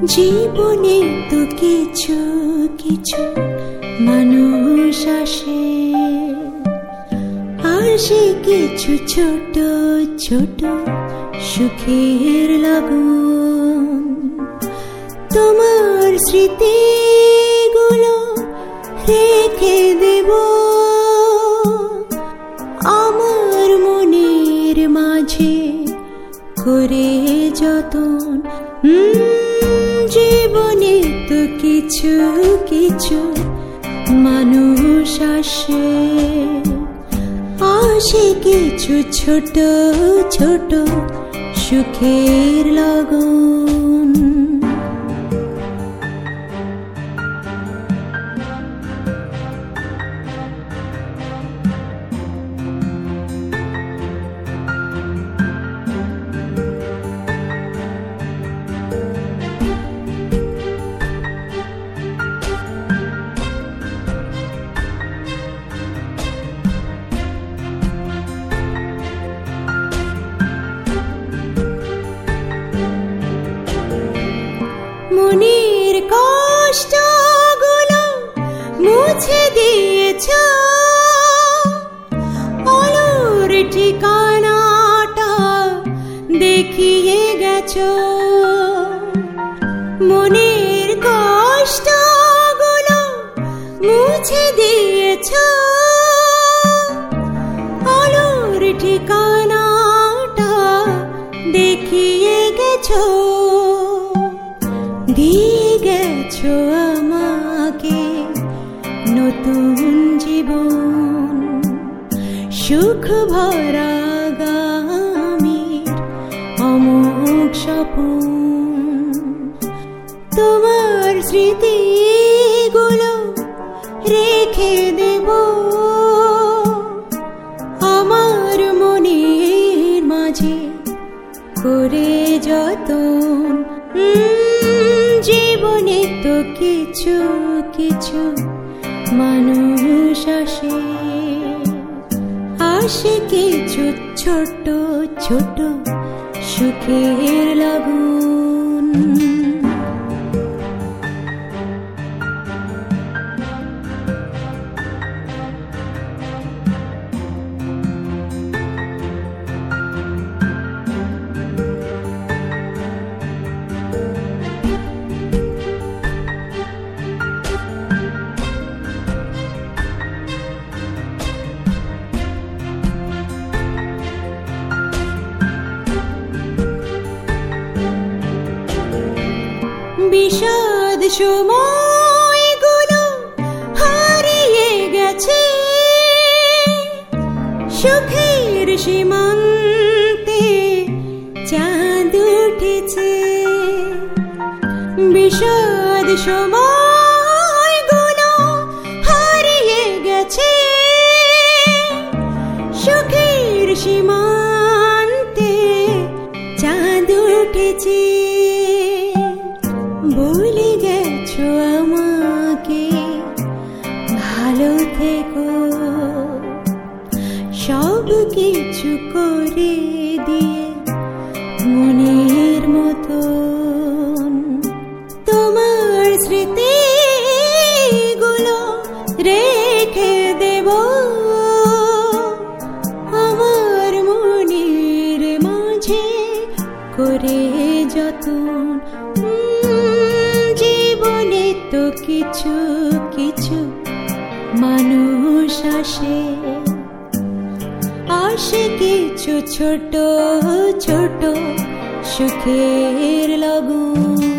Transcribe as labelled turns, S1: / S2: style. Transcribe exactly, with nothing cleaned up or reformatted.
S1: জীবনে তো কিছু কিছু মানুষ আসে, আর সে কিছু ছোট ছোট সুখের লগন। তোমার স্মৃতিগুলো রেখে দেব আমার মনের মাঝে করে যতন। জীবনে তো কিছু কিছু মানুষ আসে, আসে কিছু ছোট ছোট সুখের লগন। মনের কষ্টগুলো মুছে দিয়েছ, আলোর ঠিকানাটা দেখিয়ে গেছ। মনের কষ্টগুলো মুছে দিয়েছ, আলোর ঠিকানাটা দেখিয়ে গেছ। দিয়ে গেছো আমাকে নতুন জীবন, সুখ ভরা আগামীর অমোঘ স্বপন। তোমার স্মৃতিগুলো রেখে দেব আমার মনের মাঝে করে যতন। জীবনে তো কিছু কিছু মানুষ আসে, আসে কিছু ছোট ছোট সুখের লগন। বিষাদ সময়গুলো হারিয়ে গেছে, সুখের সীমান্তে চাঁদ উঠেছে। বিষাদ সময়গুলো হারিয়ে গেছে, সুখের সীমান্তে চাঁদ উঠেছে। বলে গেছো আমাকে ভালো থেকো, সব কিছু করে দিয়ে মনের মতন। তোমার স্মৃতিগুলো রেখে দেব আমার মনের মাঝে করে যতন। জীবনে তো কিছু কিছু মানুষ আসে, আসে কিছু ছোট ছোট সুখের লগন।